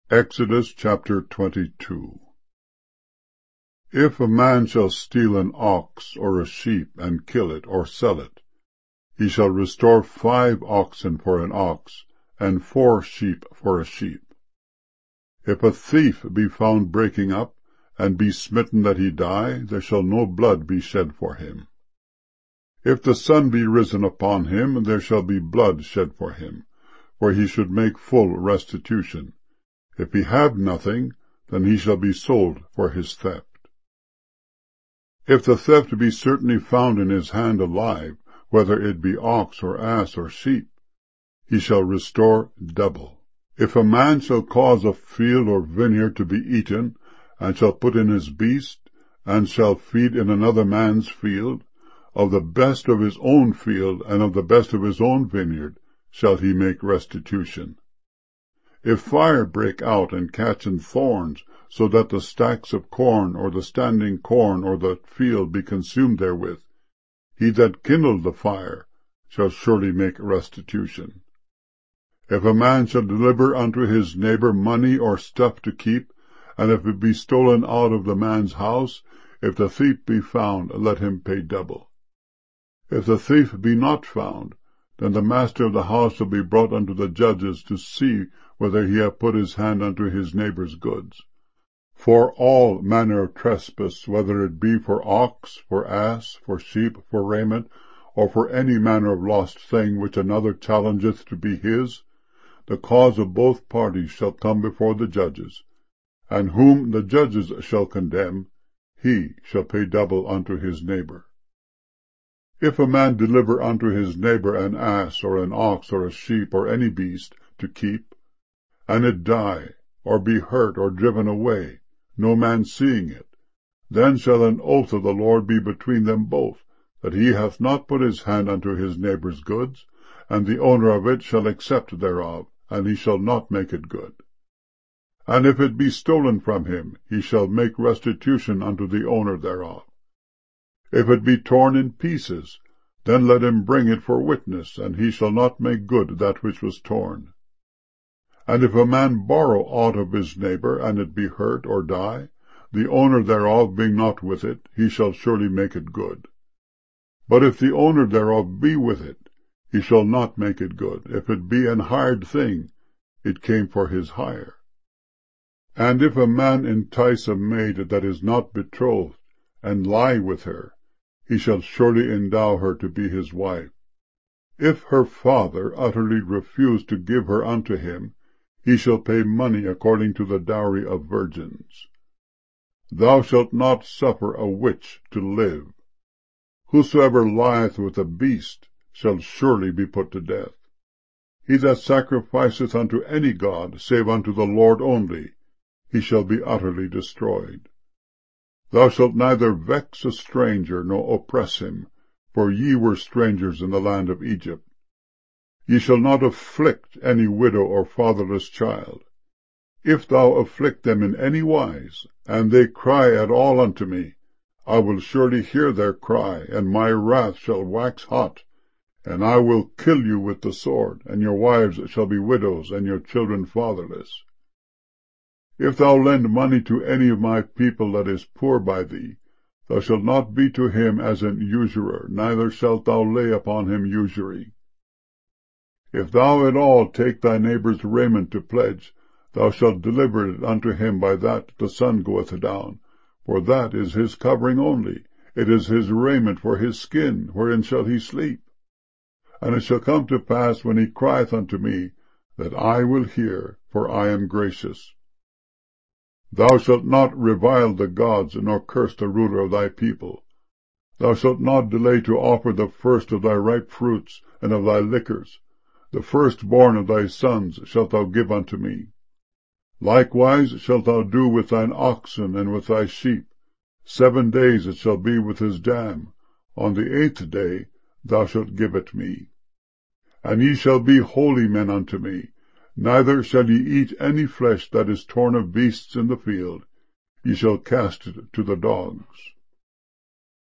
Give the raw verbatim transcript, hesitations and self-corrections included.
Exodus chapter twenty-two. If a man shall steal an ox or a sheep, and kill it, or sell it, he shall restore five oxen for an ox, and four sheep for a sheep. If a thief be found breaking up, and be smitten that he die, there shall no blood be shed for him. If the sun be risen upon him, there shall be blood shed for him, for he should make full restitution. If he have nothing, then he shall be sold for his theft. If the theft be certainly found in his hand alive, whether it be ox or ass or sheep, he shall restore double. If a man shall cause a field or vineyard to be eaten, and shall put in his beast, and shall feed in another man's field, of the best of his own field and of the best of his own vineyard shall he make restitution. If fire break out and catch in thorns, so that the stacks of corn or the standing corn or the field be consumed therewith, he that kindled the fire shall surely make restitution. If a man shall deliver unto his neighbor money or stuff to keep, and if it be stolen out of the man's house, if the thief be found, let him pay double. If the thief be not found, then the master of the house shall be brought unto the judges to see whether he have put his hand unto his neighbor's goods. For all manner of trespass, whether it be for ox, for ass, for sheep, for raiment, or for any manner of lost thing which another challengeth to be his, the cause of both parties shall come before the judges, and whom the judges shall condemn, he shall pay double unto his neighbor. If a man deliver unto his neighbor an ass, or an ox, or a sheep, or any beast, to keep, and it die, or be hurt, or driven away, no man seeing it, then shall an oath of the Lord be between them both, that he hath not put his hand unto his neighbor's goods, and the owner of it shall accept thereof, and he shall not make it good. And if it be stolen from him, he shall make restitution unto the owner thereof. If it be torn in pieces, then let him bring it for witness, and he shall not make good that which was torn. And if a man borrow aught of his neighbor, and it be hurt or die, the owner thereof being not with it, he shall surely make it good. But if the owner thereof be with it, he shall not make it good. If it be an hired thing, it came for his hire. And if a man entice a maid that is not betrothed, and lie with her, he shall surely endow her to be his wife. If her father utterly refuse to give her unto him, he shall pay money according to the dowry of virgins. Thou shalt not suffer a witch to live. Whosoever lieth with a beast shall surely be put to death. He that sacrificeth unto any god, save unto the Lord only, he shall be utterly destroyed. Thou shalt neither vex a stranger, nor oppress him, for ye were strangers in the land of Egypt. Ye shall not afflict any widow or fatherless child. If thou afflict them in any wise, and they cry at all unto me, I will surely hear their cry, and my wrath shall wax hot, and I will kill you with the sword, and your wives shall be widows, and your children fatherless. If thou lend money to any of my people that is poor by thee, thou shalt not be to him as an usurer, neither shalt thou lay upon him usury. If thou at all take thy neighbor's raiment to pledge, thou shalt deliver it unto him by that the sun goeth down, for that is his covering only, it is his raiment for his skin, wherein shall he sleep. And it shall come to pass, when he crieth unto me, that I will hear, for I am gracious. Thou shalt not revile the gods, nor curse the ruler of thy people. Thou shalt not delay to offer the first of thy ripe fruits, and of thy liquors. The firstborn of thy sons shalt thou give unto me. Likewise shalt thou do with thine oxen and with thy sheep. Seven days it shall be with his dam. On the eighth day thou shalt give it me. And ye shall be holy men unto me. Neither shall ye eat any flesh that is torn of beasts in the field. Ye shall cast it to the dogs.